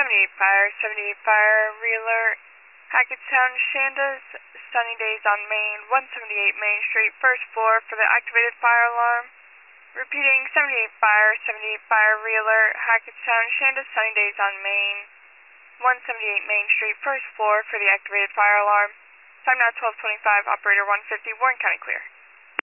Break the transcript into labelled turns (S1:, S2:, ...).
S1: 78 Fire, 78 Fire, Realer, Hackettstown, Shanda's, Sunny Days on Main, 178 Main Street, first floor for the activated fire alarm. Repeating, 78 Fire, 78 Fire, Realer, Hackettstown, Shanda's, Sunny Days on Main, 178 Main Street, first floor for the activated fire alarm. Time now 12:25, operator 150, Warren County clear.